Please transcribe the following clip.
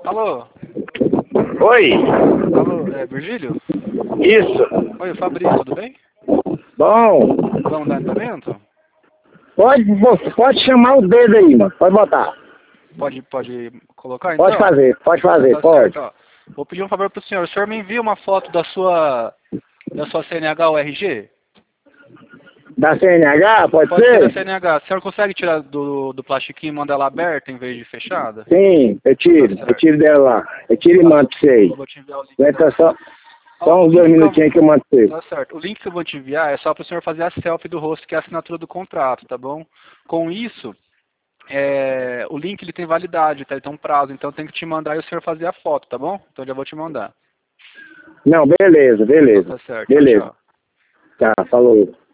Alô? Oi, Alô, é Virgílio? isso. Oi, Fabrício, tudo bem? Bom, Vamos dar andamento? pode chamar o dedo aí, mano. Pode botar. Pode colocar então? Pode fazer, Tá pode. certo, ó. Vou pedir um favor pro senhor. O senhor me envia uma foto da sua CNH ou RG? Da CNH, pode Pode ser da ser? CNH. O senhor consegue tirar do plastiquinho e mandar ela aberta em vez de fechada? Sim, eu Tá tiro certo. dela lá. Eu tiro e Tá. mando pra você aí. Eu vou te enviar o link Aguenta então. Ó, só o uns link 2 que eu... minutinhos aí que eu mando pra você. Tá certo. O link que eu vou te enviar é só para o senhor fazer a selfie do rosto, que é a assinatura do contrato, tá bom? Com isso, o link ele tem validade, tá? Ele tem um prazo, então tem que te mandar e o senhor fazer a foto, tá bom? Então já vou te mandar. Não, beleza. Então tá certo. Tchau, Beleza. tchau. Tá, falou.